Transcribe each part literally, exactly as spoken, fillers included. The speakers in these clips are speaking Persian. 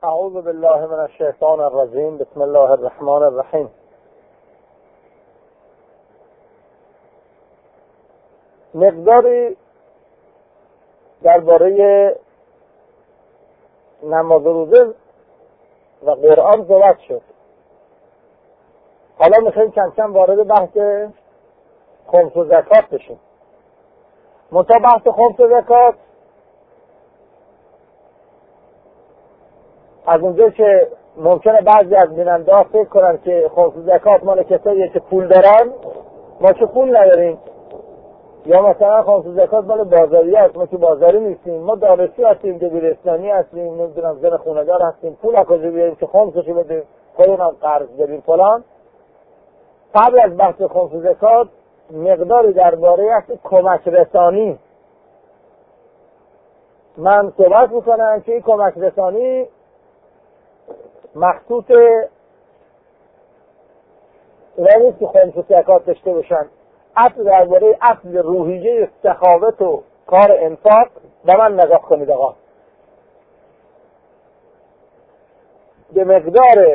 اعوذ بالله من الشیطان الرجیم. بسم الله الرحمن الرحیم. مقداری درباره نماز روزه و قرآن صحبت شد. حالا میخوایم کم کم وارد بحث خمس و زکات بشیم. منتها بحث خمس و زکات از اونجا که ممکنه بعضی از بیننده ها فکر کنن که خمس و زکات مال کساییه که پول دارن، ما که پول نداریم، یا مثلا خمس و زکات مال بازاری هست، ما که بازاری نیستیم، ما دارسی هستیم، دبیرستانی هستیم، نمیدونم زن خونه‌دار هستیم، پول از کجا بیاریم که خمسشو بدیم، خودمون قرض بدیم فلان. قبل از بحث خمس و زکات مقداری درباره هست کمک رسانی من صحبت میکنم که این کمک رسانی مخصوص اونا نیست که خمس و زکات داشته باشن. اصل درباره اصل روحیه سخاوت و کار انفاق به من نگاه کنید آقا. به مقدار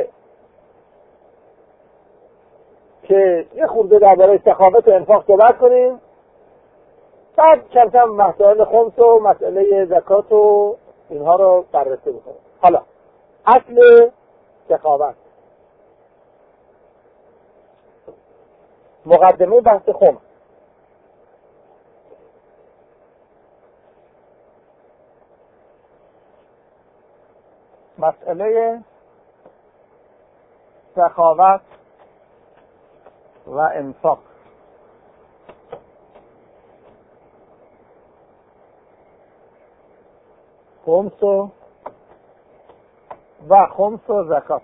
که یه خورده درباره سخاوت و انفاق صحبت کنیم، بعد کم کم مسائل خمس و مسئله زکات و اینها رو بررسی بکنیم. حالا اصل سخاوت، مقدمه بحث خمس. مسئله سخاوت و انفاق. خمس و و خمس و زکات.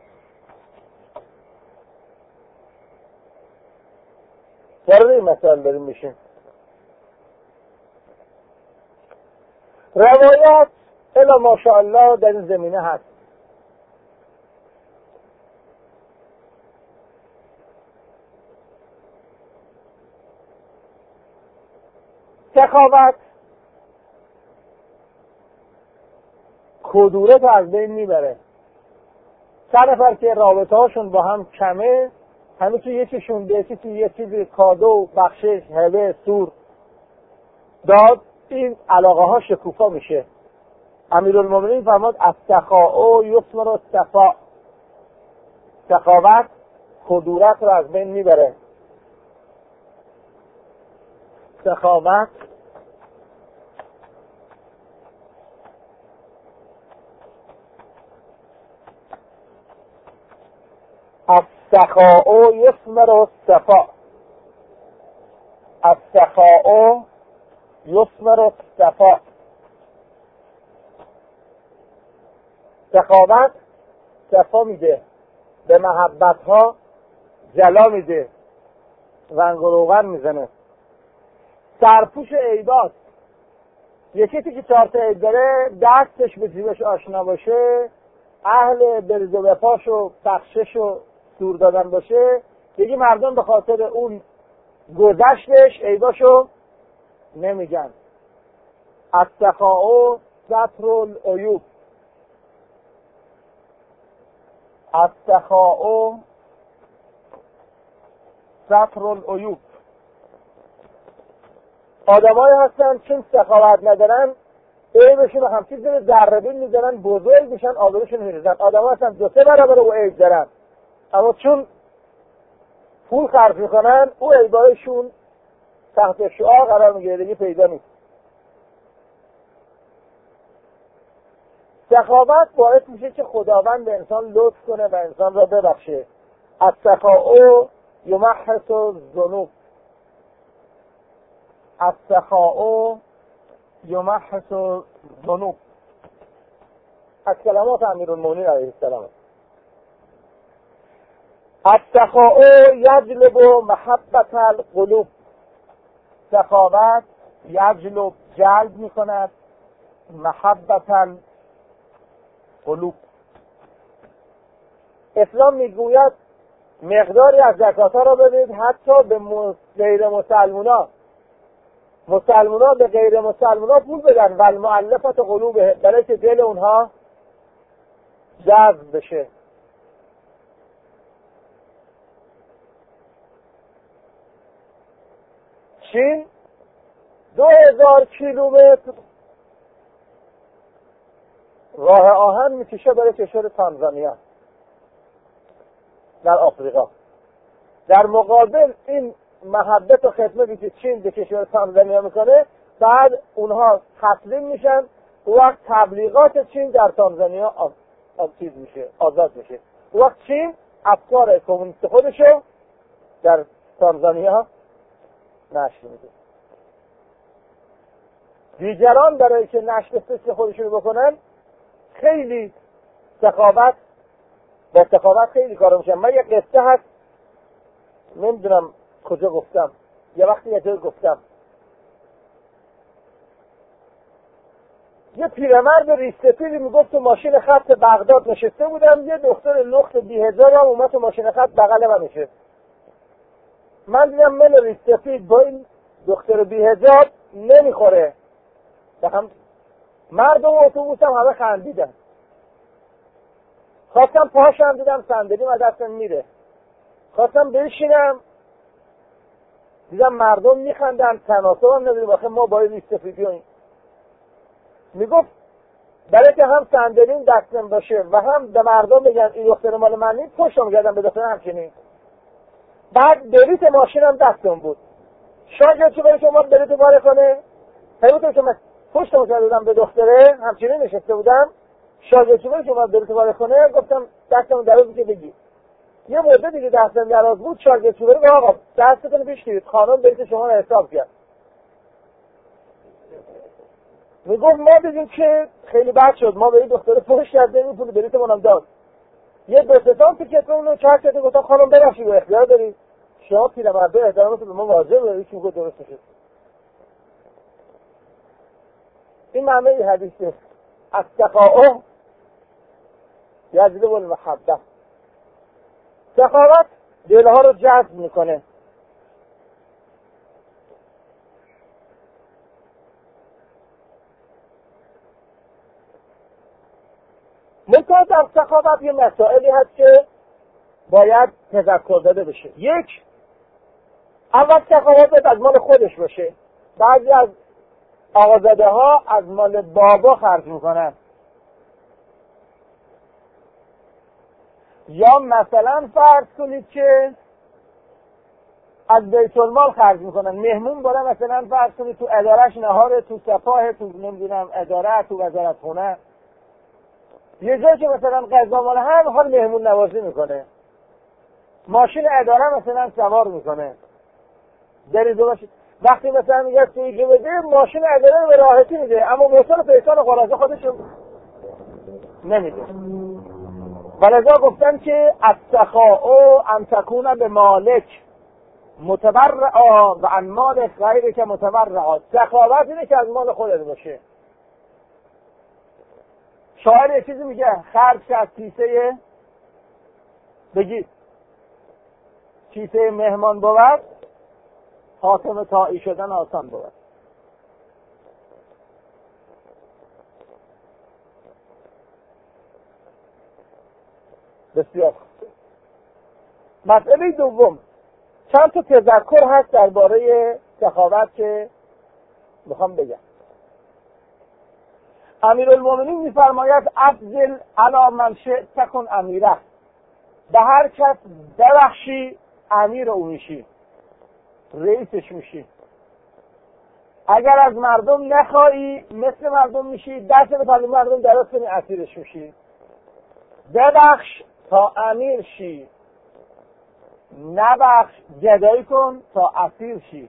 وارد این مسئله بریم میشیم. روایات الا ماشاءالله در این زمینه هست. سخاوت کدورت از بین میبره. چند نفر که رابطه هاشون با هم کمه، همه تو یکیشون به یکی یه چیزی کادو، بخشش، هبه، سور داد، این علاقه ها شکوفا میشه. امیرالمومنین فرمود السخاء یثمر الصفاء. سخاوت کدورت رو از بین میبره. سخاوت السخاء یثمر الصفاء. السخاء یثمر الصفاء. سخاوت صفا میده، به محبت ها جلا میده، رنگ و روغن میزنه. سرپوش عیبات، یکی که چهار تا عیب داره دستش به جیبش آشنا باشه، اهل برز و وفاش و بخشش و سور دادن باشه، دیگه مردم به خاطر اون گذشتش عیباشو نمیگن. السخاء ستر العیوب. السخاء ستر العیوب. آدمایی هستن چون سخاوت ندارن عیبشون رو همچین زیر ذره‌بین میزنن، بزرگ میشن، آبروشون میریزن. آدمایی هستن دو سه برابر او عیب دارن، اما چون پول خرج میکنن او عیبایشون تحت شعار قرار میگیره، دیگه پیدا نیست. سخاوت باعث میشه که خداوند به انسان لطف کنه و انسان را ببخشه. السخاء یمحص الذنوب. السخاء یمحص الذنوب. از کلمات امیرالمومنین علیه السلام. السخاء یجلب محبت القلوب. سخاوت یجلب جلب میکند محبت القلوب. اسلام میگوید مقداری از زکات ها را بدید حتی به غیر مسلمونا. مسلمونا به غیر مسلمونا پول بدن و المؤلفه قلوبهم، برای که دل اونها جذب بشه. چین دو هزار کیلومتر راه آهن میکشه برای کشور تانزانیا در آفریقا. در مقابل این محبت و خدمتی که چین به کشور تانزانیا میکنه، بعد اونها تسلیم میشن، وقت تبلیغات چین در تانزانیا آز... آز... چیز میشه، آزاد میشه. وقت چین افکار کمونیست خودشو در تانزانیا نشر میده. دیگران برای که نشر فکر خودشون بکنن خیلی سخاوت با سخاوت خیلی کارا میشن. من یه قصه هست، نمیدونم کجا گفتم، یه وقتی یه جای گفتم، یه پیرمرد ریش‌سفیدی میگفت تو ماشین خط بغداد نشسته بودم، یه دختر لخت بی‌حجاب هم اومد تو ماشین خط بغل من نشست. من دیدم من ریش‌سفید با این دختر بی‌حجاب نمیخوره. هم مردم اتوبوس هم همه خندیدن. خواستم پاشم، دیدم صندلیم از دستم میره. خواستم بشینم، دیدم مردم میخندن، تناسب هم نداریم آخه ما با این ریش‌سفیدی و این. میگفت برای که هم صندلیم دستم باشه و هم به مردم بگن این دختر مال من نیست، پشتم گردم به دختر همچنین. بعد بلیط ماشینم دستم بود. شاگرد چه برای شما بلیط باره کنه؟ همونطور که من پشتم کردم به دختره همچنین نشسته بودم، شاگرد چه برای شما بلیط باره کنه؟ گفتم دستم درازی که بگی. یه مدت دیگه دستم دراز بود، شاگرد چه برای آقا دستتون پیش گیرید، خانم بلیط شما رو حساب کرد. میگفت ما دیدیم که خیلی بد شد، ما به این دختر فحش کردیم، این پول بلیطمون هم داد. یه دو سه تا تیکتمون رو چک کردیم، گفتم خانم ببخشید اختیار دارید شما پیرمرد احترامتون به ما واجبه. یکی میگه درست شد. این معنی حدیثه السخاء یجلب المحبه. سخاوت دلها رو جذب میکنه. منتها در سخاوت یه مسائلی هست که باید تذکر داده بشه. یک، اول سخاوت باید از مال خودش باشه. بعضی از آقازاده ها از مال بابا خرج میکنن، یا مثلا فرض کنید که از بیت المال خرج میکنن. مهمون بالا مثلا فرض کنید تو ادارش نهار، تو سپاه، تو نمیدونم اداره، تو وزارت خونه، یه جایی که مثلا غذا مال هم حال مهمون نوازی میکنه، ماشین اداره مثلا سوار میکنه. دریزو باشید وقتی مثلا میگه سویجه بده، ماشین اداره رو به راحتی میده، اما موتور پیکان قرازه خودشو نمیده. ولذا گفتن که السخاء ان تکون به مالک متبرعا و عن مال غیرک متبرعا. سخاوت اینه که از مال خودت باشه. شاعر یه چیزی میگه، خرج از کیسه بگید کیسه مهمان بود، حاتم طائی شدن آسان بود. بسیار. مسئله دوم، چند تا تذکر هست درباره سخاوت که میخوام بگم. امیرالمومنین میفرماید افضل علی من شئت تکن امیره. به هر کس ببخشی امیر او میشی، رئیسش میشی. اگر از مردم نخواهی مثل مردم میشی، دست به طالب مردم دراز کنی اسیرش میشی. ببخش تا امیر شی، نبخش گدایی کن تا اسیر شی.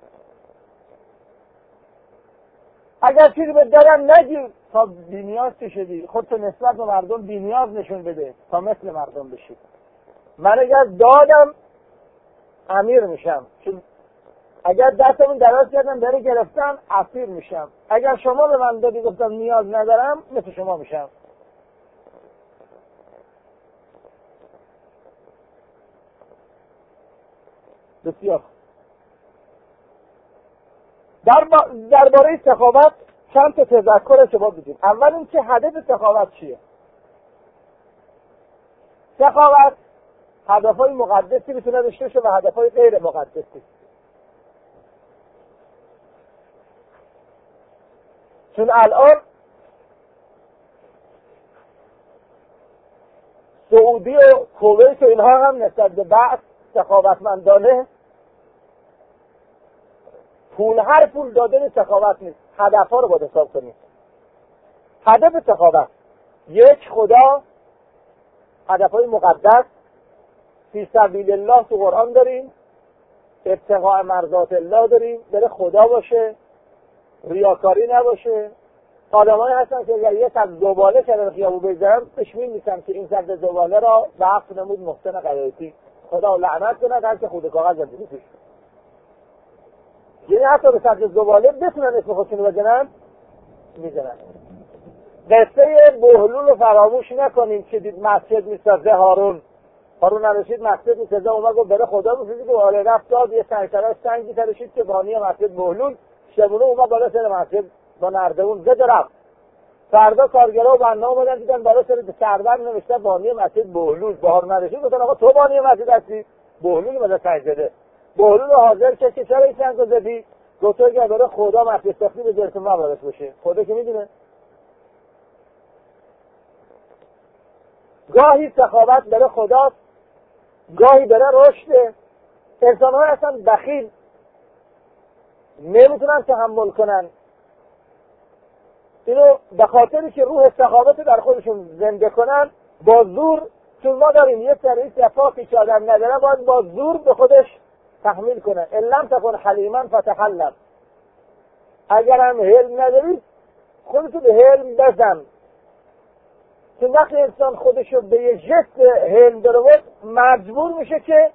اگر چیزی به دادن نگیر تا بی‌نیاز شدی، خودتو نسبت به مردم بی‌نیاز نشون بده تا مثل مردم بشی. من اگر دادم امیر میشم، چون اگر دستمون دراز کردم برای گرفتن اسیر میشم. اگر شما به من دادی گفتم نیاز ندارم، مثل شما میشم. بسیار. در درباره سخاوت چند تا تذکر شما بدیم. اول این که هدف سخاوت چیه؟ سخاوت هدفهای مقدسی میتونه داشته باشه و هدفهای غیر مقدسی. چون الان سعودی و کویت و اینها هم نسبت به بعض سخاوتمندانه پول، هر پول دادن سخاوت نیست، هدفها رو باید حساب کنیم. هدف سخاوت یک، خدا، هدفهای مقدس، فی سبیل الله تو قرآن داریم، ابتغاء مرضات الله داریم، بره خدا باشه، ریاکاری نباشه. آدمایی هستن که اگر یه سر زباله کنار خیابون بگذارن بشمین میشن که این سر زباله را وقف نمود محسن قرائتی، خدا لعنت کنه هر که خود کاغذ زندگی توش. یعنی حتی به سر زباله بتونن اسم خودشونو بزنن میزنن. قصه بهلول رو فراموش نکنیم که دید مسجد میسازه هارون هارون نرشید مسجد میسازه اومد گفت بره خدا میسازه که آره رفت داد یه سنگتراش سنگی ترشید که بانی مسجد بهلول شبونه اومد بالا سر مسجد با نردبون زد رفت. فردا کارگرها و بنا اومدن دیدن بالا سر سربند نوشته بانی مسجد بهلول. بهار نرشید گفتن آقا تو بانی مسجد هستی؟ بهلول بالا سنگ زده. بهلول حاضر کرد که چرا این سنگو زدی؟ گفت اگه بره خدا مسجد ساختی به جرس ما وارد بشه. خدا که میدونه. گاهی سخاوت بره خداست، گاهی بره رشد. انسان‌ها هستن بخیل، نمیتونن تحمل کنن. اینو به خاطری که روح سخاوت در خودشون زنده کنن با زور، چون ما داریم یه سری صفاتی که آدم نداره باید با زور به خودش تحمیل کنه. لم تکن حلیما فتحلم. اگر هم حلم ندارید خودتو به حلم بزن. چون وقتی انسان خودشو به یه جست حلم داره بود مجبور میشه که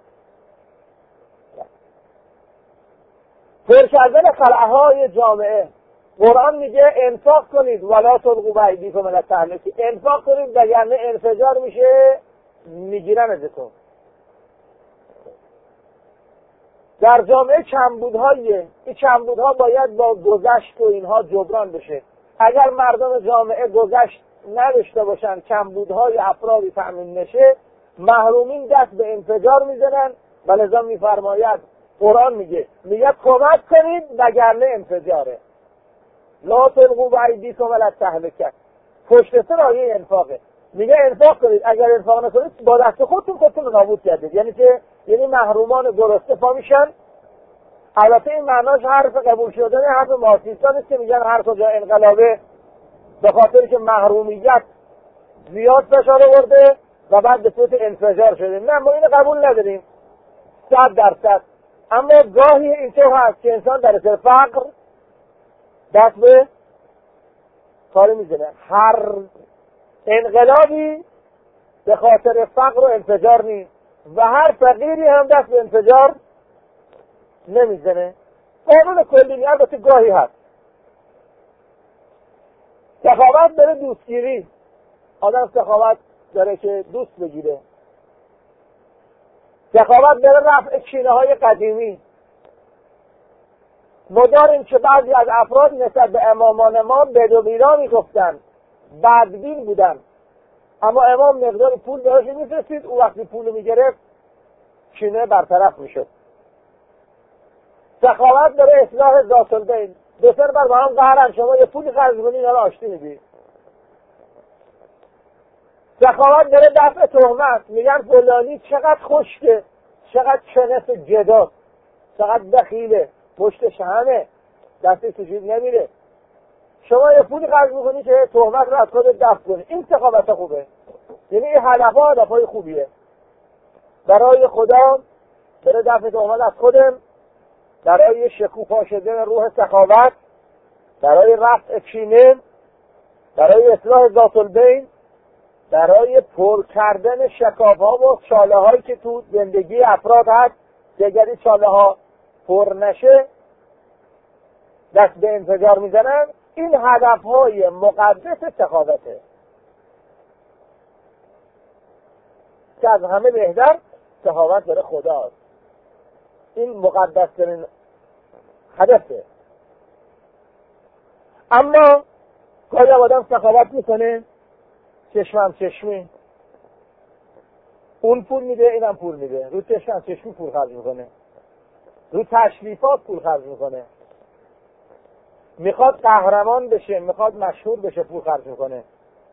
پر کردن خلعهای جامعه. قرآن میگه انفاق کنید ولا تلقوا بایدیکم الی التهلکه. انفاق کنید وگرنه انفجار میشه میگیرن ازتون. در جامعه کمبودهاییه، این کمبودها باید با گذشت و اینها جبران بشه. اگر مردم جامعه گذشت نداشته باشن، کمبودهای افرادی تأمین نشه، محرومین دست به انفجار میزنن و لذا میفرماید قرآن میگه میگه کمک کنید وگرنه انفجاره. لا تلقوا بایدیکم الی التهلکه. پشت سر آیه انفاقه. میگه انفاق کنید، اگر انفاق نکنید با دست خودتون خودتون رو نابود کردید. یعنی که یعنی محرومان گرسنه پا میشن. البته این معناش حرف قبول شدن حرف مارکسیستان است که میگن هر کجا انقلابه به خاطر که محرومیت زیاد فشار آورده و بعد به صورت انفجار شده. نه، ما اینو قبول نداریم صد درصد. اما گاهی اینطور هست که انسان در اثر فقر دست به کاری میزنه. هر انقلابی به خاطر فقر و انفجار نیست و هر فقیری هم دست به انفجار نمیزنه. قانون کلی البته گاهی هست. سخاوت داره دوستگیری. آدم سخاوت داره که دوست بگیره. سخاوت داره رفع کینه های قدیمی. ما داریم که بعضی از افراد نسبت به امامان ما بدویرا میگفتن، بدبین بودن، اما امام مقدار پول براش میفرستید، او وقتی پول میگرفت کینه برطرف میشد. سخاوت داره اصلاح ذات البین. دو سر بر با هم قهرن، شما یه پولی قرض کنید اینا رو آشتی میدی. سخاوت داره دفع تهمت. میگن فلانی چقدر خشکه، چقدر چنف جدا، چقدر بخیله، پشتش همه، دستش تو جیب نمیره. شما یه پولی قرض میکنی که تهمت رو از خودت دفع کنی. این سخاوت خوبه. یعنی این هدفها هدفهای خوبیه. برای خدا داره دفع تهمت از خودم، برای شکوفا شدن روح سخاوت، برای رفع کینه، برای اصلاح ذات البین، برای پر کردن شکاف‌ها و چاله هایی که تو زندگی افراد هست که اگر این چاله ها پر نشه دست به انفجار میزنن. این هدف های مقدس سخاوته که از همه بهتر سخاوت داره خداست. این مقدس ترین هدفه. اما گاهی آدم سخاوت میکنه چشمم چشمی، اون پول میده، اینم پول میده، رو چشم چشمی پول خرج میکنه، رو تشریفات پول خرج میکنه، میخواد قهرمان بشه، میخواد مشهور بشه، پول خرج میکنه.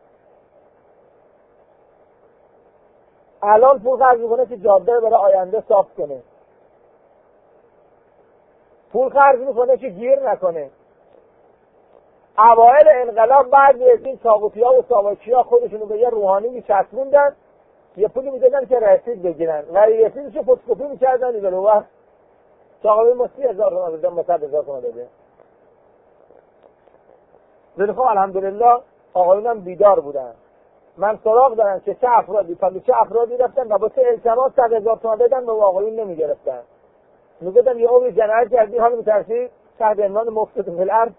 الان پول خرج میکنه که جاده برای آینده صاف کنه، پول خرج میکنه که گیر نکنه. اوائل انقلاب بعد از این ساقوطی‌ها و ساواکی‌ها خودشونو به یه روحانی میچسبوندن، یه پولی میدادن که رسید بگیرن و رسیدشو فتوکپی میکردن دیگه رو وقت چاقوی ما سی هزار تومان دادن، ما صد هزار تومان داده. ولی خب الحمدلله آقایون هم بیدار بودن. من سراغ دارم که چه افرادی تا چه افرادی رفتن و با چه التماس صد هزار تومان بدن و آقایون نمیگرفتن. میگفتن یه عمری جنایت کردی، حالا میترسی تحت عنوان مفسد فی الارض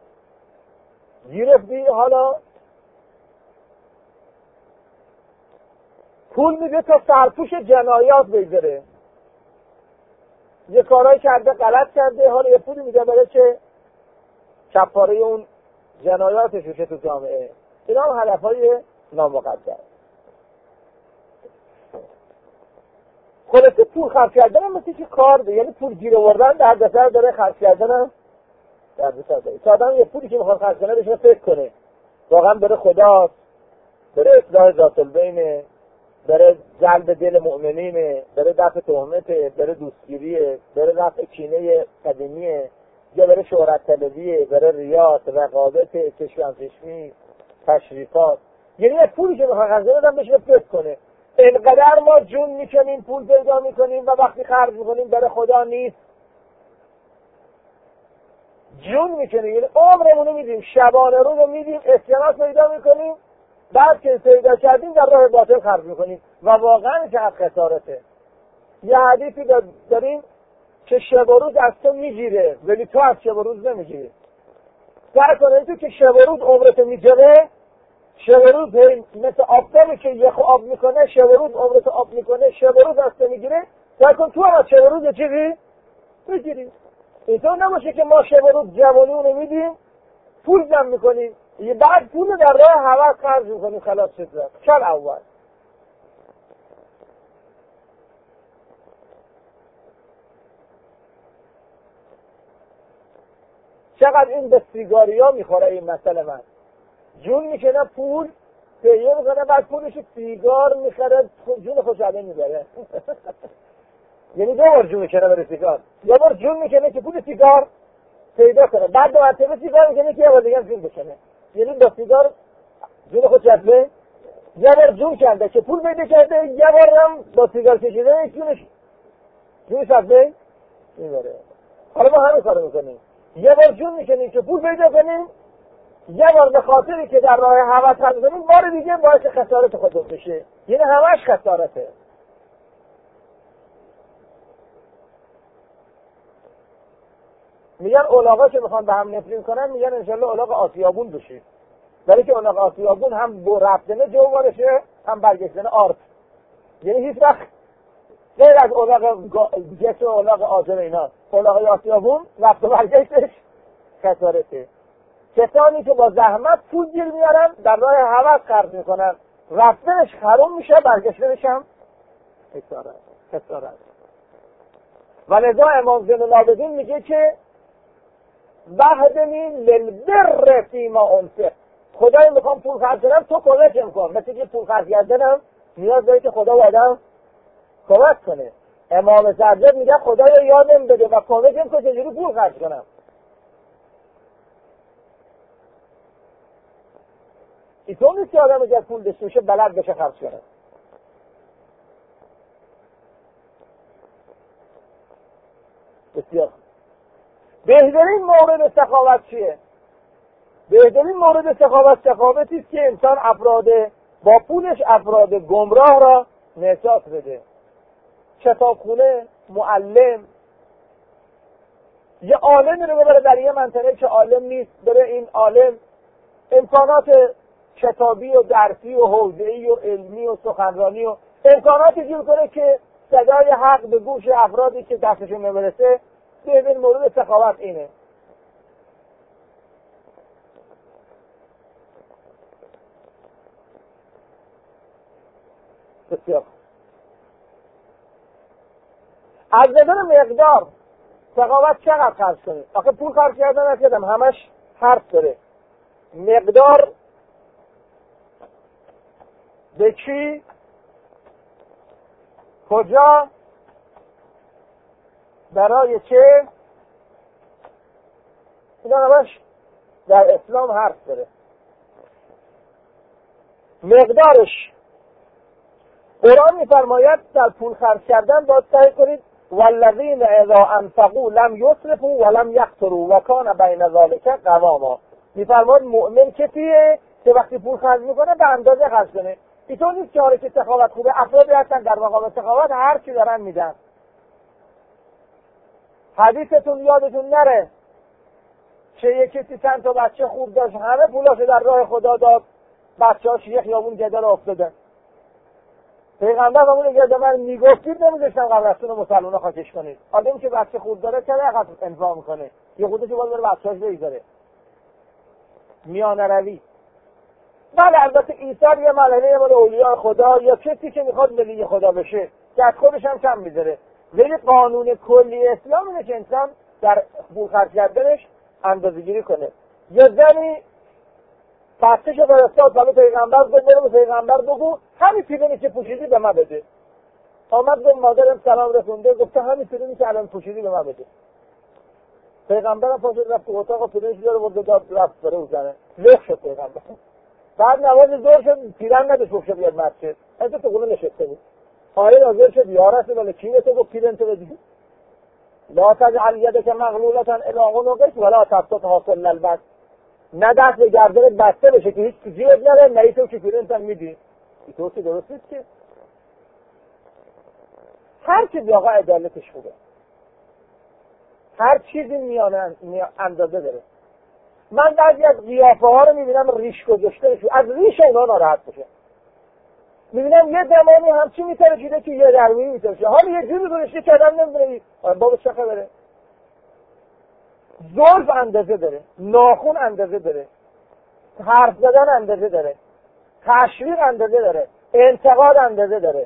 گرفتی، حالا پول میده تا سرپوش جنایات بگذاره. یه کارایی کرده، غلط کرده، حالا یه پولی میده برای چه؟ کفاره اون جنایاتش بشه تو جامعه. اینا هم هدفهای نامقدر. خلاصه پول خرج کردن هم مثل که کار ده، یعنی پول گیر آوردن در دستر داره، خرج کردن هم در دستر داره. تا آدم یه پولی که میخواد خرج کنه بشه فکر کنه واقعا بره خداست، بره اصلاح ذات البینه، بره جلب دل مؤمنینه، بره دفع تهمته، بره دوستگیریه، بره رفع کینه قدیمیه، یا بره شهرت طلبیه، بره ریاض، رقابت، چشم چشمی، تشریفات. یعنی یه پولی که میخواد خرج کنه بشه فکر کنه. اینقدر ما جون میکنیم، پول پیدا میکنیم و وقتی خرج میکنیم برای خدا نیست. جون میکنیم، یعنی عمرمونو میدیم، شبانه رو رو میدیم، اسکناس پیدا میکنیم، بعد که پیدا کردیم در راه باطل خرج میکنیم و واقعا چقدر خسارته. یه حدیثی داریم که شب و روز از تو میگیره ولی تو از شب و روز نمیگیری. سعی کنه تو که شب و روز عمرتو میگیره، شب و روز مثل آفتابی که یخ و آب میکنه، شب و روز عمرتو آب میکنه، شب و روز از تو میگیره. سعی کن تو هم از شب و روز چیزی بگیری. اینطور نباشه که ما شب و روز جوانیونو میدیم، پول جمع میکنیم، یه بعد پول در راه هوس خرج میکنیم، خلاص شد. چال اول چقدر این به سیگاری ها میخوره این مسئله. من جون میکنه پول پیه میکنه، بعد پولش سیگار میخوره، جون خوشحاله میبره. یعنی دو بار جون میکنه برای سیگار، یه بار جون میکنه که پول سیگار پیدا کنه، بعد دو مرتبه سیگار میکنه که یه بار دیگه هم جون بکنه. یعنی با سیگار جون خوشحاله، یه بار جون کرده که پول پیدا کرده، یه بار هم با سیگار کشیده جونش جونش از بین میبره. حالا ما همین کارو میکنیم، یه بار جون میکنیم که پول پیدا کنیم، یه بار به خاطری که در راه هوس خرج کنیم، بار دیگه باعث خسارت خودمون بشه. یعنی همش خسارته. میگن اولاغا که میخوان به هم نفرین کنن، میگن انشالله اولاغ آسیابون بشید، ولی که اولاغ آسیابون هم با رفتنه جوارشه هم برگشتنه آرد. یعنی هیچ وقت غیر از اولاغ جسر و اولاغ آجر اینا، اولاغ آسیابون رفت و برگشتش خسارته. کسانی که با زحمت پول گیر میارن در راه هوس خرج میکنن، رفتنش حرام میشه، برگشتنش هم خسارت خسارت. و لذا امام زین العابدین میگه که وحدنی للبر فیما انفق، خدای میخوام پول خرج کنم تو کمکم کن. مثل که پول خرج کردنم نیاز داره که خدا و آدم کمک کنه. امام سجاد میگه خدایا یادم بده و کمکم کن چجوری پول خرج کنم. اینطور نیست که آدم اگر پول داشته باشه بلد بشه خرج کنه. بسیار بهترین مورد سخاوت چیه؟ بهترین مورد سخاوت سخاوتی است که انسان افراد با پولش افراد گمراه را نجات بده. کتابخونه، معلم، یه عالمی رو ببره در یه منطقه که عالم نیست، بره این عالم امکانات کتابی و درسی و حوزه‌ای و علمی و سخنرانی و امکاناتی جور کنه که صدای حق به گوش افرادی که دستشون نمیرسه. ببین مورد سخاوت اینه. بسیار از نظر مقدار سخاوت چقدر خرج کنید؟ آخه پول خرج کردن نکردم، همش حرف داره. مقدار به چی؟ کجا؟ برای چه؟ اینا همش در اسلام حرف داره. مقدارش قرآن می‌فرماید در پول خرج کردن باید سعی کنید والذین اذا انفقوا لم یسرفوا ولم یقتروا و کان بین ذلک قواما. می‌فرماید مؤمن کسیه که وقتی پول خرج میکنه به اندازه خرج کنه. اینطور نیست که حالا که سخاوت خوبه افرادی هستن در مقام سخاوت هر چی دارن میدن. حدیثتون یادتون نره چه یک کسی چند تا بچه خوب داشت، همه پولاشو در راه خدا داد، بچه‌هاش یه خیابون گدر افتادن. پیغمبر همون گرده من میگفتید نمیذاشتم قبرستون مسلمان‌ها خاکش کنید. آدمی که بچه خوب داره چرا اینقدر انفاق میکنه؟ یه خودش باید بره بچه‌هاش بگذاره. میانه روی. بله البته ایثار یه مرحله مال اولیاء خدا یا کسی که میخواد ولی خدا بشه که از خودش هم کم میذاره. ولی قانون کلی اسلام اینه که انسان در پول خرج کردنش اندازه‌گیری کنه. یا زنی پستش فرستاد برای پیغمبر گفت برو به پیغمبر بگو همین پیرونی که پوشیدی به من بده. آمد به مادرم سلام رسونده گفته همین پیرونی که الان پوشیدی به من بده. پیغمبرم پاشد رفت تو اتاق و پیرونش داره بود داد رفت بره بزنه. لخ شد پیغمبر. بعد نماز ظهر شد پیرن نداشت بخشه بیاد مسجد. انت تو خونه نشسته بود. آیه نازل شد یا رسول الله کی تو گفت پیرن تو بدی. لا تجعل یدک مغلولة الی عنقک ولا تبسطها كل البسط. نه دست به گردنت بسته بشه که هیچ چیزی نره، نه تو که پیرنت هم میدی. تو که درست نیست که. هر چیزی آقا عدالتش خوبه. هر چیزی میانه اندازه داره. من بعضی از قیافه ها رو میبینم ریش گذاشته شو از ریش اونا ناراحت بشه. میبینم یه زمانی همچی میترکیده که یه درمی میترشه. حالا یه جوری گذاشته که آدم نمیدونه بابا چه خبره. زلف اندازه داره، ناخون اندازه داره، حرف زدن اندازه داره، تشویق اندازه داره، انتقاد اندازه داره،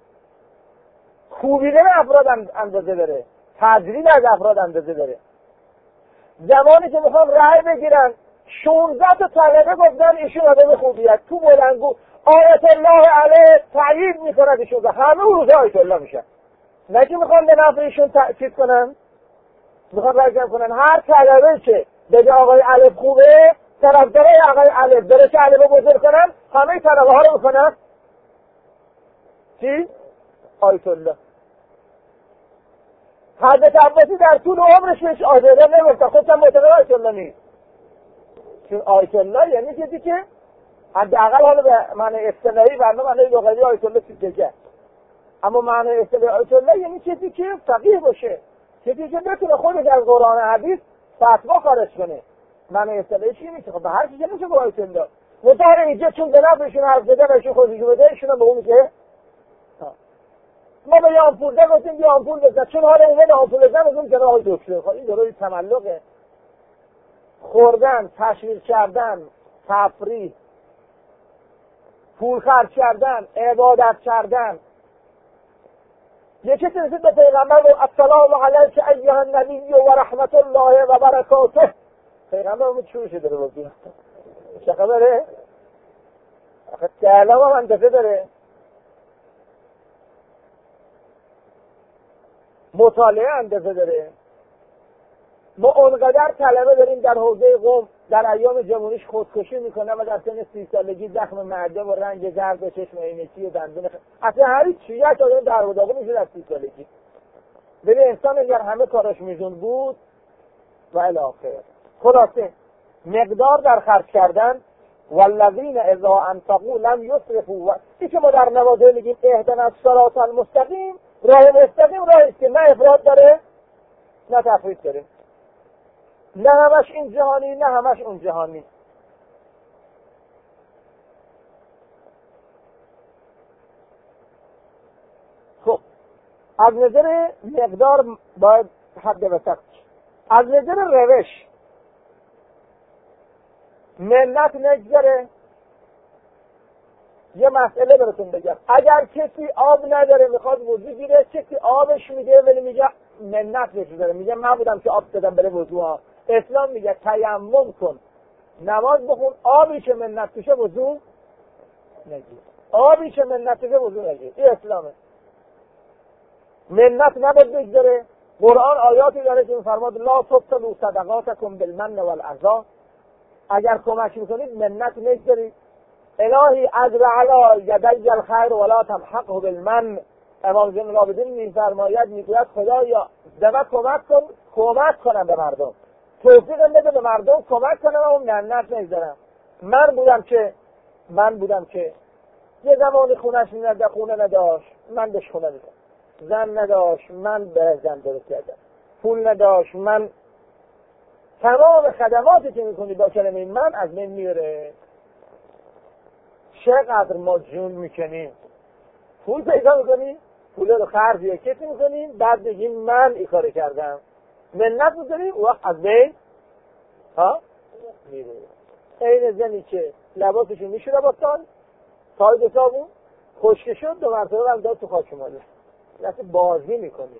خوبیدن افراد اندازه داره، تجریل از افراد اندازه داره. زمانی که میخوام رأی بگیرن شانزده تا طلبه گفتن ایشون آدم خوبیه تو بلندگو آیت الله علیه تایید میکنه ایشون همه روز آیت الله میشه. نه که میخوام به نفع ایشون تأکید کنن، میخوام رجم کنن هر طلبه که بگه آقای الف خوبه طرفدارای آقای الف بره که الف بزرگ کنن همه طلبه ها رو میکنن چی؟ آیت الله. حضرت عباسی در طول عمرش بهش آیت الله نمیگفت، خودشم معتقد آیت الله نیست. چون آیت الله یعنی چیزی که حداقل حالا به معنی اصطلاحی برنامه معنی لغوی آیت الله چیز دیگه، اما معنی اصطلاحی آیت الله یعنی چیزی که فقیه باشه، چیزی که بتونه خودش از قرآن حدیث فتوا خارج کنه. معنی اصطلاحی چی میشه؟ خب به هر چیزی میشه با آیت الله. مطابق اینجا چون به نفعشون حرف زده بهشون خودشون بده ایشون به اون میگه ما به یه آمپول ده گفتیم یه آمپول بزن، چون حالا اون به آمپول بزن از اون جناب آقای دکتر. خب این دروی تملقه. خوردن، تشویق کردن، تفریح، پول خرج کردن، عبادت کردن. یکی رسید به پیغمبر و السلام علیک ایها النبی و رحمت الله و برکاته. پیغمبر اون چون شده رو بگی چه خبره؟ آخه کلام هم اندازه داره. مطالعه اندازه داره. ما اونقدر طلبه داریم در حوزه قم در ایام جمهوریش خودکشی میکنه و در سن سی سالگی زخم معده و رنگ زرد و چشم عینکی و دندون خ... اصلا هر چیزی آدم در وداغه میشه در سی سالگی. ببین انسان اگر همه کارش میزون بود و الی آخر. خلاصه مقدار در خرج کردن والذین اذا انفقوا لم یسرفوا. این که ما در نوازه میگیم اهدنا الصراط المستقیم، راه مستقیم راهی است که نه افراط داره نه تفریط داره، نه همش این جهانی نه همش اون جهانی. خب از نظر مقدار باید حد وسط. از نظر روش ملت نگذره یه مسئله براتون بگم. اگر کسی آب نداره میخواد وضو گیره، کسی آبش میده ولی میگه منت بهش داره، میگه من بودم که آب دادم بره وضو ها. اسلام میگه تیمم کن، نماز بخون، آبی که منت توشه وضو نگیر، آبی که منت توشه وضو نگیر. این اسلامه. منت نباید بگذاره. قرآن آیاتی داره که میفرماد لا تبطلوا صدقاتکم بالمن والعذا، اگر کمک میکنید منت نگذارید. الهی اجر علی یدی الخیر ولا تمحقه بالمن. امام زین العابدین میفرماید، میگوید خدایا دمت کمک کن، کمک کنم به مردم، توفیق بده به مردم کمک کنم و منت نگذارم. من بودم که من بودم که یه زمانی خونش نداشت، خونه نداشت، من بهش خونه میدم. زن نداشت، من به زن درست کردم. پول نداشت، من. تمام خدماتی که میکنی با کلمه من از من میره. چقدر ما جون میکنیم، پول پیدا میکنیم، پول رو خرج یا کسی میکنیم، بعد بگیم من این کار کردم، منت میکنیم، وقت از بین ها میره. این زنی که لباسشو میشوره با سال تای دو صابون خشک شد، دو مرتبه هم داد تو خاک ماله. لحظه بازی میکنیم،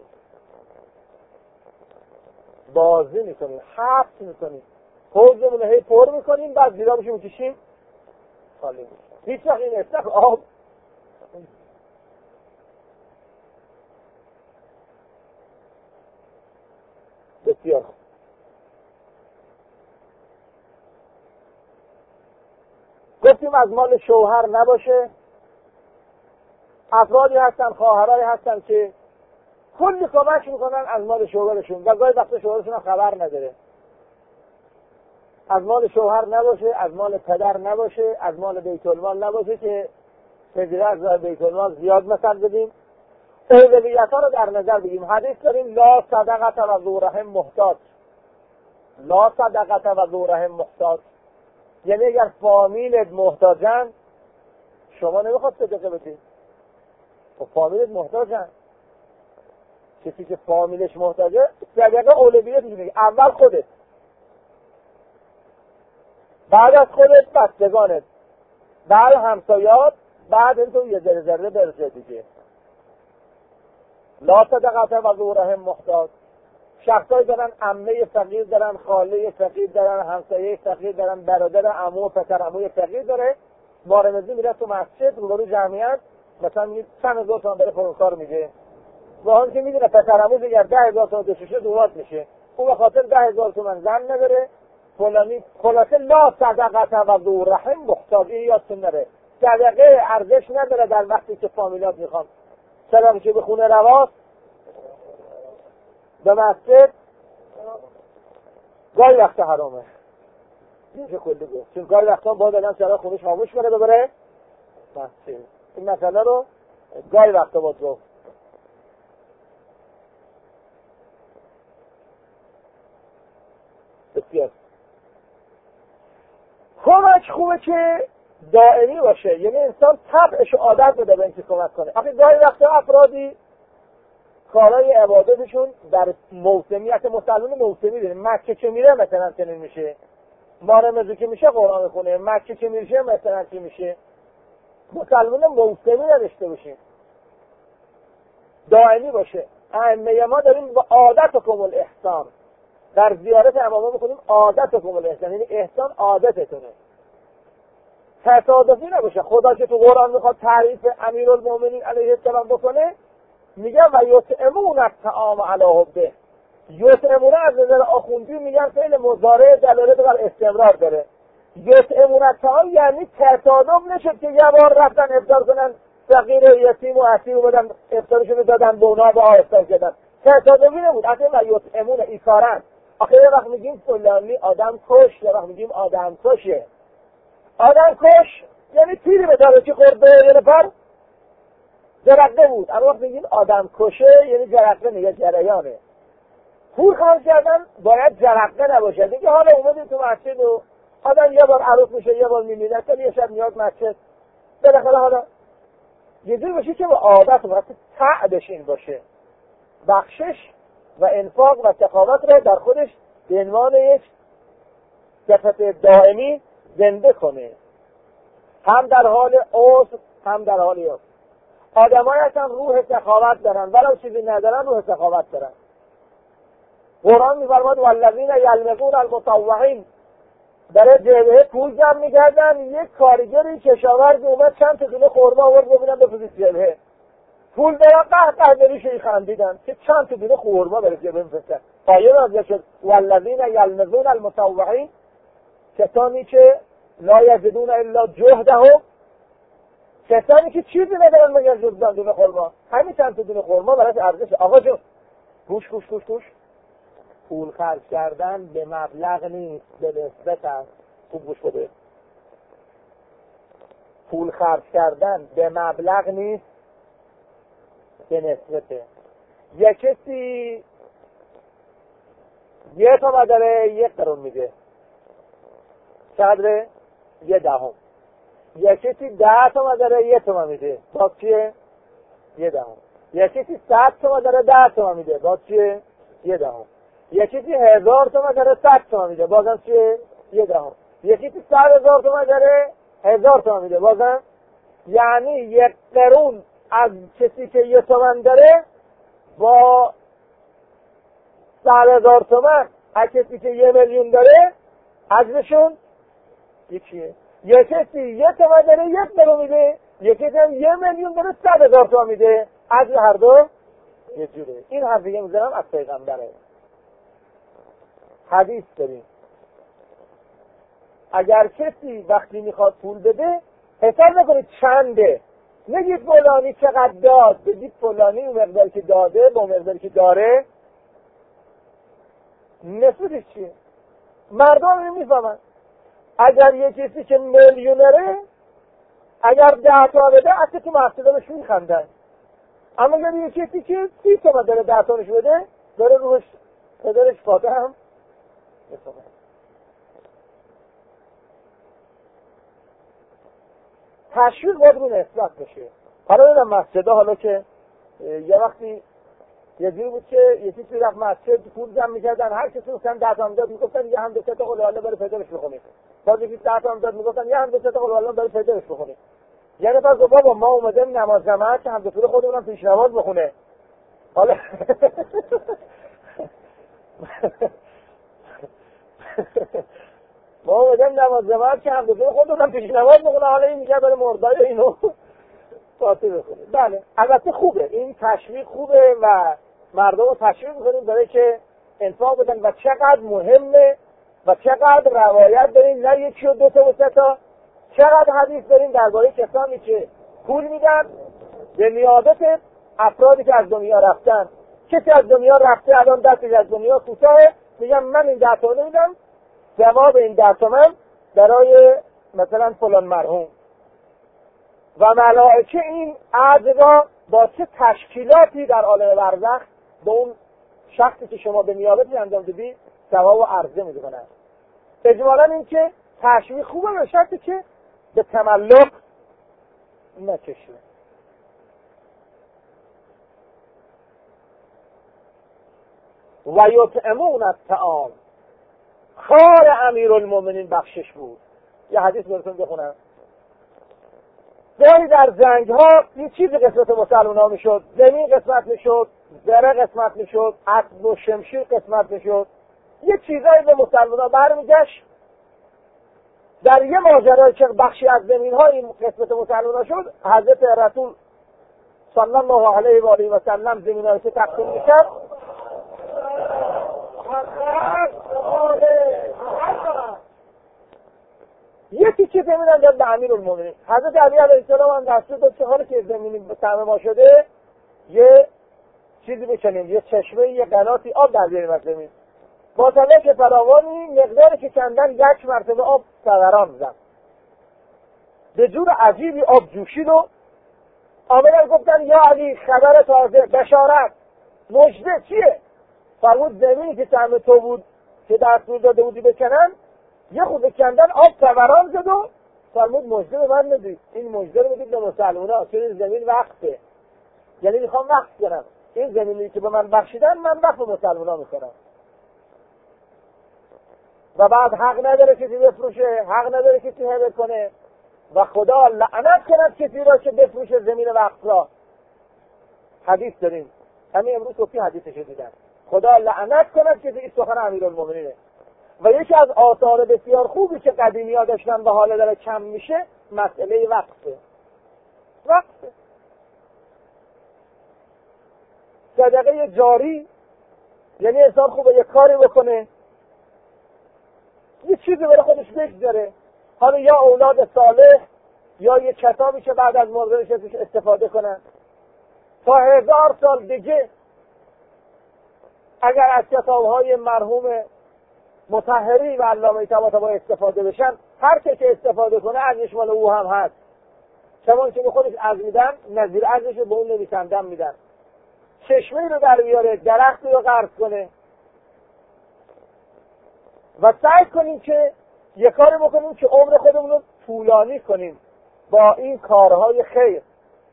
بازی میکنیم، حبس میکنیم، حوضمون هی پر میکنیم، بعد زیرابشو میکشیم خالی میشه. هیچ وقت این استخ آب بسیار خوب. گفتیم از مال شوهر نباشه. افرادی هستن، خواهرایی هستن که کلی کمک میکنن از مال شوهرشون و گاهی وقتا شوهرشون خبر نداره. از مال شوهر نباشه، از مال پدر نباشه، از مال بیت المال نباشه که تجاره از بیت المال زیاد مثلا بدیم. اولویت ها رو در نظر بگیم. حدیث داریم لا صدقت و ذو رحم محتاج، لا صدقت و ذو رحم محتاج، یعنی اگر فامیلت محتاجن شما نمیخواد صدقه بدید. خب فامیلت محتاجن، کسی که فامیلش محتاجه صدقه اولویت میگه. اول خودت، بعد از خودت بستگانت، بعد همسایات، بعد این تو یه ذره ذره برسه دیگه. لا صدقت و ذو رحم محتاج. شخصایی دارن عمه فقیر دارن، خاله فقیر دارن، همسایه فقیر دارن، برادر عمو و پسر عموی فقیر داره. مارمزی میره تو مسجد روبرو جمعیت مثلا میگه چند هزار تومان بره فروکار میگه، واقعا که میدونه پسر عموش اگر ده هزار تومان دششه دوات میشه، اون به خاطر ده هزار تومان زن نداره. فلانی خلاصه لا صدقت و ذو رحم محتاج. این یادتون نره صدقه ارزش نداره در وقتی که فامیلات میخوان. صدقه که به خونه رواست، به مسجد گاهی وقت حرامه. میشه کلی گفت، چون گاهی وقتا باید آدم سراغ خونش خاموش کنه ببره مسجد. این مسئله رو گاهی وقتا باید گفت. بسیار کمک خوبه که دائمی باشه، یعنی انسان طبعش عادت بده به اینکه کمک کنه. آخه گاهی وقتا افرادی کارهای عبادتشون در موسمیت مسلمان موسمی داره. مکه که میره مثلا چنین میشه، مارمزو که میشه قرآن خونه، مکه که میشه مثلا چی میشه. مسلمان موسمی نداشته باشیم، دائمی باشه. ائمه ما داریم با عادتکم الاحسان، در زیارت اماما میکنیم عادتکم الاحسان، یعنی احسان عادتتونه، تصادفی نباشه. خدا که تو قرآن میخواد تعریف امیرالمومنین علیه السلام بکنه، میگن و یطعمون الطعام علی حبه. یطعمون از نظر آخوندی میگن فعل مضارع دلالت بر استمرار داره. یطعمون الطعام یعنی تصادف نشد که یه بار رفتن افطار کنن، فقیر و یتیم و اسیر بودن افطارشون دادن به اونا با افطار کردن، تصادفی نبود. اصلا و یطعمون ایکارن. آخه یه وقت میگیم فلانی آدم کش، یه وقت میگیم آدم کشه. آدم کش یعنی تیری به دارچی خورده یه نفر جرقه بود، اما وقت میگیم آدم کشه یعنی جرقه نیه، جریانه. پول خرج کردن باید جرقه نباشه. دیگه حالا اومدیم تو مسجد و آدم یه بار عروض میشه، یه بار میمیده، تا یه شب میاد مسجد، بالاخره حالا یه جوری باشه که با عادت و تعبش این باشه، بخشش و انفاق و سخاوت را در خودش به عنوان یک صفت دائمی زنده کنه. هم در حال عسر هم در حال یسر. آدمایی هستن روح سخاوت دارن ولو چیزی ندارن روح سخاوت دارن. قرآن می‌فرماید والذین یلمزون المطوعین، برای جبهه پول جمع می‌کردن. یک کارگری کشاورزی اومد چند تا دونه خرما آورد ببینم بفروشید جبهه. پول دارن قه قه دریشی خندیدن که چند تا دونه خرما برای جبهه بفرستن. آیه نازل شد والذین یلمزون المطوعین، کسانی که لا یجدون الا جهدهم، کسانی که چیزی ندارن مگر جز دونه خرما. همین چند تا دونه خرما برای ارزش. آقا جون گوش گوش گوش گوش پول خرج کردن به مبلغ نیست، به نسبت است. خوب گوش بده. پول خرج کردن به مبلغ نیست، به نسبته. یک کسی یه تومن داره یک قرون میده، چقدره؟ یه دهم. یک کسی ده تومن داره یه تومن میده، باز چیه؟ یه دهم. یک کسی صد تومن داره ده تومن میده، باز چیه؟ یه دهم. یکی که هزار تومن داره صد تومن میده، بازم چیه؟ یه دهم. یکی که صد هزار تومن داره هزار تومن میده، بازم یعنی یک قرون از کسی که یه تومن داره با صد هزار تومن از کسی که یه میلیون داره عجبشون یکیه. یک کسی یه تومن داره یک قرون میده، یکی که یه میلیون داره صد هزار تومن میده، عجب هر دو یه جوره. این حرف دیگه میزنم از پیغمبره. حدیث داریم اگر کسی وقتی میخواد پول بده حساب نکنید چنده، نگید فلانی چقدر داد، بگید فلانی اون مقداری که داده با مقداری که داره نسبتش چیه. مردم میفهمن. اگر یه کسی که میلیونره اگر ده تا بده اصلا تو محصوله بهش میخندن، اما اگر یه کسی که سی تومن داره ده تا نش بده داره روش پدرش فاته هم تشویق باید رو نسبت بشه. حالا دیدم مسجده، حالا که یه وقتی یه جوری بود که یکی توی رفت مسجد پول جمع میکردن، هر کسی مثلا ده تا میداد میگفتن یه هم دو سه تا قول الله برای پدرش بخونید، باز یکی ده تا میداد میگفتن یه هم دو سه تا قول الله برای پدرش بخونید. یه نفر گفت بابا ما اومدیم نماز جماعت که هم دو سه خودمون پیش نماز بخونه. حالا ما اومدیم نماز جماعت که هم دو سه خودمون پیش نماز بخونه، حالا این میگه برای مردای اینو فاتحه بخونه. بله البته خوبه، این تشویق خوبه و مردم رو تشویق می‌کنیم برای که انفاق بدن و چقدر مهمه و چقدر روایت داریم، نه یکی و دو تا و سه تا، چقدر حدیث داریم درباره کسانی که پول میدن به نیابت افرادی که از دنیا رفتن. کسی از دنیا رفته الان دستش از دنیا کوتاهه، میگم من این ده تومن میدم ثواب این ده تومن برای مثلا فلان مرحوم، و ملائکه این عجز را با چه تشکیلاتی در عالم برزخ به اون شخصی که شما به نیابتی انجام دادی ثواب و عرضه میکنن. اجمالا این که تشویق خوبه به شرطی که به تملق نکشه. و یطعمون الطعام، خار امیرالمومنین بخشش بود. یه حدیث براتون بخونم. گاهی در جنگ ها یه چیزی قسمت مسلمان ها میشد، زمین قسمت میشد، زره قسمت میشد، اسب و شمشیر قسمت میشد، یه چیزایی به مسلمان ها برمیگشت. در یه ماجرای که بخشی از زمین ها این قسمت مسلمان ها شد، حضرت رسول صلی الله علیه و آله و سلم زمین ها که تقسیم میکرد یکی که زمین داد به امیرالمومنین. حضرت علی علیه السلام هم دستور داد که حالا که زمینی طعم ما شده یه چیزی بکنیم، یه چشمه، یه قناتی آب در بیاریم از زمین. با تلک فراوانی مقداری که کندن یک مرتبه آب فوران زد، به جور عجیبی آب جوشید و آمدن گفتن یا علی خبر تازه، بشارت، مژده چیه؟ فرمود زمینی که طعم تو بود که دستور داده بودی بکنن یه خود کندن آب فوران زد و فرمود مژده به من ندید، این مژده رو بدید به مسلمان‌ها، چون این زمین وقته، یعنی میخوام وقت کنم، این زمینی که به من بخشیدن من وقت به مسلمان‌ها میکنم و بعد حق نداره کسی بفروشه، حق نداره کسی هبه کنه و خدا لعنت کند کسی را که بفروشه زمین وقف را. حدیث داریم، همین امروز صبحی حدیثش دیدن. خدا لعنت کند کسی، این سخن امیرالمومنینه. و یکی از آثار بسیار خوبی که قدیمی‌ها داشتن و حالا داره کم میشه مسئله وقفه. وقفه صدقه جاری، یعنی انسان خوبه یه کاری بکنه، یه چیزی برای خودش بگذاره، حالا یا اولاد صالح یا یه کتابی که بعد از مرگش ازش استفاده کنن تا هزار سال دیگه. اگر از کتاب‌های مرحوم مطهری و علامه طباطبایی استفاده بشن، هر که که استفاده کنه ارزش مال او هم هست، چون که به خودش از میدن نظیر ارزش به اون نویسندم میدن. چشمه رو در بیاره، درختی رو قرض کنه و سعی کنیم که یه کاری بکنیم که عمر خودمون رو طولانی کنیم با این کارهای خیر.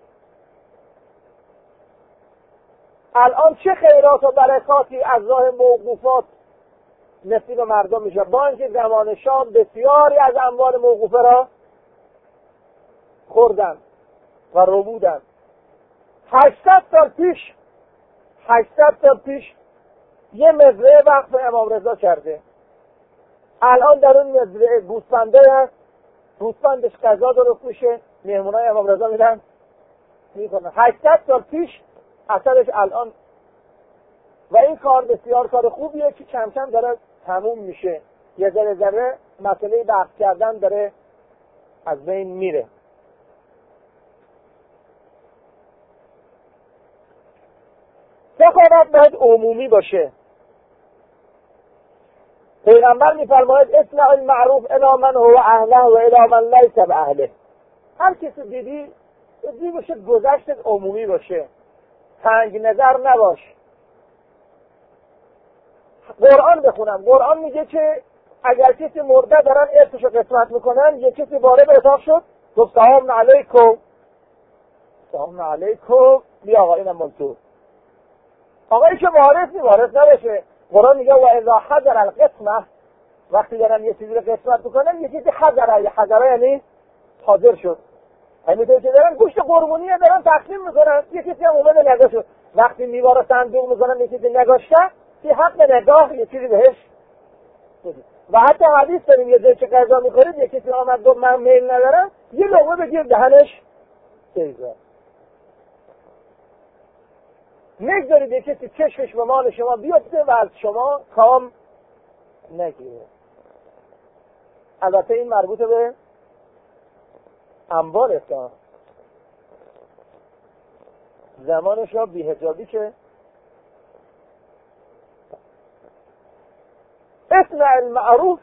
الان چه خیرات و برکاتی از راه موقوفات نصیب مردم میشه، با اینکه زمان شام بسیاری از اموال موقوفه را خوردن و ربودن. هشتصد سال پیش هشتصد سال پیش یه مزرعه وقف امام رضا کرده. الان در اون مزرعه گوسفنده هست، گوسفندش غذا درست میشه، مهمونای امام رضا میرن میکنن. هشتصد سال پیش اثرش الان. و این کار بسیار کار خوبیه که کم کم داره تموم میشه، یه ذره ذره مسئله وقف کردن داره از بین میره. سخاوت باید عمومی باشه. پیغمبر میفرماید اصنع المعروف الی من هو اهله و الی من لیس باهله. هر کسی دیدی دیدی باشه گذشت عمومی باشه، تنگ نظر نباش. قرآن بخونم، قرآن میگه که اگر کسی مرده دارن ارثشو قسمت میکنن، یک کسی وارد اتاق شد گفت سلام علیکم سلام علیکم، بیا آقا اینم مال تو. آقایی که وارث نی وارث نباشه. قرآن میگه و اذا حضر القسمه، وقتی دارن یه چیزی رو قسمت میکنن یه چیزی حضره، یه حضره یعنی حاضر شد. همینطور که دارن گوشت قربونی دارن تقسیم میکنن، یه کسی هم اومده نگاه شد. وقتی میوار صندوق میکنن یه چیزی نگاشته، یه حق نگاه یه چیزی بهش. و حتی حدیث داریم یه جایی که غذا میخورید یه کسی آمد گفت من میل ندارم، یه لقمه بگیر دهنش بریزه. نگذارید یه کسی چشمش به مال شما بیفته و از شما کام نگیره. البته این مربوط به اموال است. زمانش را بی‌حجابی که اصنع المعروف،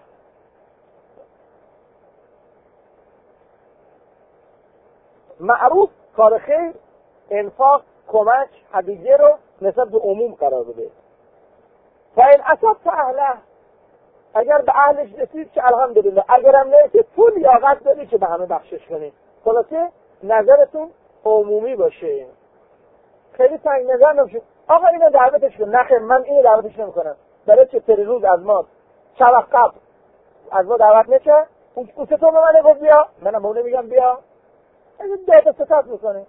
معروف کار خیر، انفاق، کمک، هدیه رو نسبت به عموم قرار بده. و این اصاب تا اهله، اگر به اهلش رسید که الحمدلله، اگرم نه که تو لیاقت داری که به همه بخشش کنی. خلاصه نظرتون عمومی باشه، خیلی تنگ نظر نباشه. آقا اینو دعوتش کن، نخیر من اینو دعوتش نمیکنم. برای چه سری روز از ما شب قبل از ما دعوت نشه، اون کوچه تو به من گفت بیا، منم به اون میگم بیا، این داده ستات میکنه.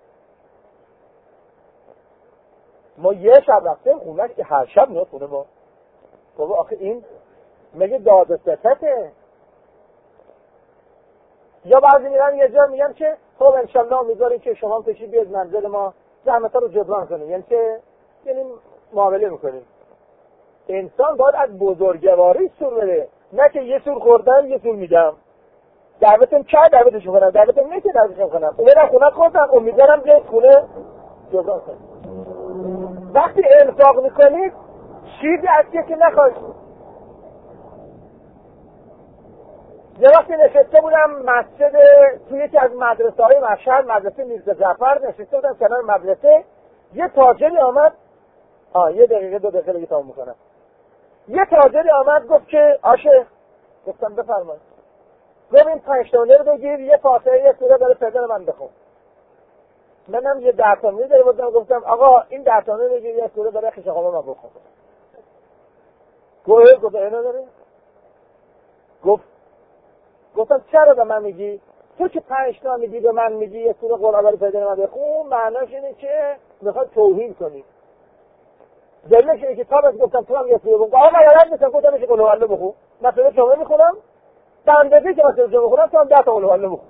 ما یه شب رفتیم اونش که هر شب میاد خونه ما. بابا آخه این مگه داده ستته؟ یا بعضی میرن یه جا میگن که خب انشالله میذاریم که شما تشریف بیاد منزل ما زحمتا رو جبران کنیم، یعنی که یعنی معامله میکنیم. انسان باید از بزرگواری سور بده، نه که یه سور خوردم یه سور میدم. دعوتم چه دعوتش میکنم، دعوتم نه که دعوتش میکنم. اومدم خونه خوردم امیدوارم بیاید خونه جبران کنیم. وقتی انفاق میکنید چیزی از کسی نخواهید. یه وقتی نشسته بودم مسجد توی یکی از مدرسه های مشهد، مدرسه میرزا جعفر، نشسته بودم کنار مدرسه، یه تاجری آمد. آه یه دقیقه دو دقیقه دیگه تمام میکنم. یه تاجری آمد گفت که آشه، گفتم بفرمایید. گفت این پنج تومنه رو بگیر، یه فاتحه یه سوره برای پدر من بخون. منم یه ده تومنه داره بودم، گفتم آقا این ده تومنه بگیر یه سوره برای خیش آقا من بخون. گفت گفت اینو داره؟ گفت گفتم چرا به من میگی؟ تو که پنج تا میگی به من میگی یه سوره قرآن رو پیدا من بخون، معناش اینه که میخواد توهین کنی. دلیلش اینه که تا بهت گفتم تو هم یه سوره بخون، آقا من یاد نیستم گفتم میشه قل هو الله بخون، مثلا جمعه میخونم بندگی که مثلا جمعه میخونم تو هم ده تا قل هو الله بخون.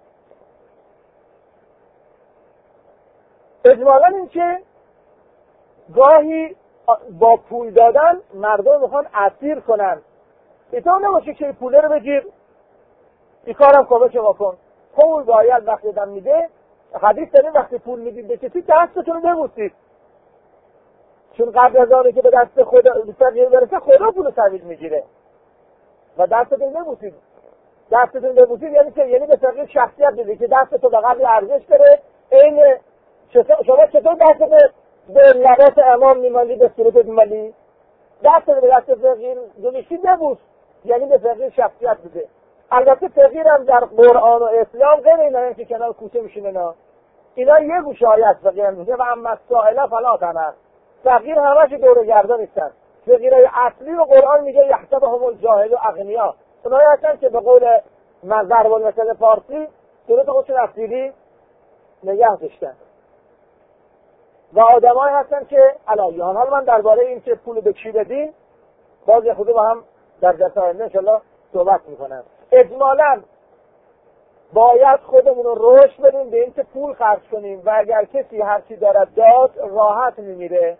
اجمالا این که گاهی با پول دادن مردم میخوان اسیر کنن. ایتا نباشه که پوله رو بگیر این کارم کمک ما کن. پول باید وقتی دم میده، حدیث داریم وقتی پول میدید به کسی دستتون رو ببوسید، چون قبل از آنه که به دست خدا فقیر برسه خدا پول تحویل میگیره و دستتون ببوسید. دستتون ببوسید یعنی که یعنی به فقیر شخصیت بده که دستتون به قبل ارزش داره. این شما چطور دستتون به لباس امام میمالی به صورت میمالی؟ دستتون به دست فقیر دونیشی ببوس، یعنی به فقیر شخصیت بده. البته فقیر هم در قرآن و اسلام غیر اینا که کنار کوچه میشینه، نه اینا یه گوشه های از فقیر میگه و اما السائل فلا تنهر. فقیر همش دور گردان نیستن. فقیرای اصلی رو قرآن میگه یحسبهم الجاهل اغنیا. اونایی هستن که به قول ضرب المثل فارسی صورت خودشون اصیلی نگه داشتن و آدمایی هستن که الایهان. حالا من درباره این که پول به کی بدین باز یه خود با هم در جلسه آینده انشالله صحبت میکنم. اجمالا باید خودمون رو رشد بدیم به این که پول خرج کنیم و اگر کسی هر چی دارد داد راحت میمیره.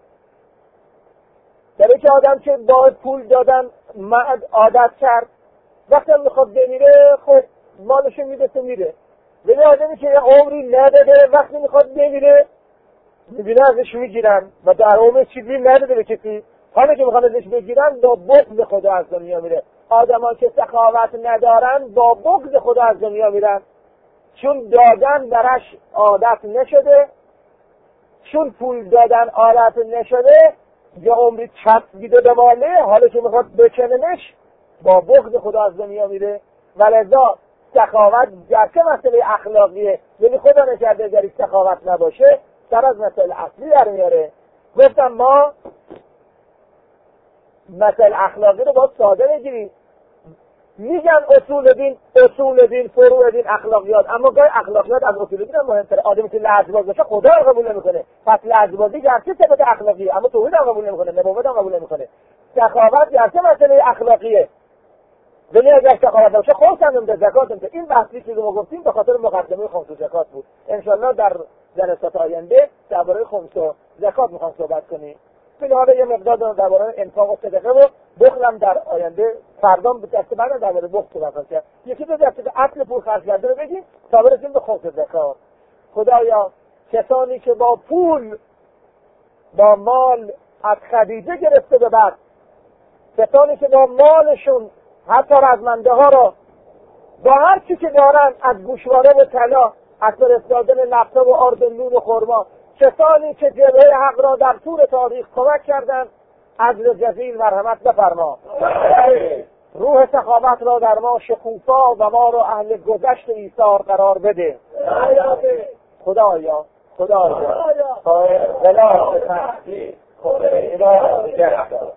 برای که آدم که با پول دادن عادت کرد وقتی هم میخواد بمیره خب مالشو میده تو میره. ولی آدمی که یه عمری نداده وقتی میخواد بمیره میبینه ازش میگیرن و در عمر چیزی نداده به کسی، همه که میخوان ازش بگیرن با بغض خدا از دنیا میره. آدمان که سخاوت ندارن با بغض خدا از دنیا میرن، چون دادن درش عادت نشده، چون پول دادن عادت نشده یه عمری چسبیده به ماله، حالا که میخواد بکننش با بغض خدا از دنیا میره. ولذا سخاوت گرچه مسئله اخلاقیه ولی خدا نکرده اگر سخاوت نباشه سر از مسئله اصلی در میاره. گفتم ما مسئله اخلاقی رو باید ساده بگیریم. میگن اصول دین اصول دین فروع دین اخلاقیات، اما گاهی اخلاقیات از اصول دین هم مهمتره. آدمی که لجباز باشه خدا رو قبول نمیکنه، پس لجبازی گرچه صفت اخلاقیه اما توحید هم قبول نمیکنه، نبوت هم قبول نمیکنه. سخاوت گرچه مسئله اخلاقیه ولی اگر سخاوت باشه خمس هم نمیده، زکات نمیده. این بحثی که ما گفتیم به خاطر مقدمه خمس و زکات بود. انشالله در جلسات آینده درباره خمس و زکات میخوام صحبت کنیم. ولی حالا یه مقدار درباره انفاق و صدقه و بخلم در آینده فردام به دست بعد درباره بخل صحبت کنم. یکی دو دسته اصل پول خرج کردن رو بگیم تا برسیم به خمس و زکات. خدایا کسانی که با پول با مال از خدیجه گرفته به بعد، کسانی که با مالشون حتی رزمنده ها را با هر چی که دارن از گوشواره و طلا، از فرستادن نفته و آرد نون و خرما، کسانی که جبهه حق را در طول تاریخ کمک کردند، عدل جزیل مرحمت بفرما. روح سخاوت را در ما شکوفا و ما را اهل گذشت ایثار قرار بده. خدایا خدایا خدایا خدایا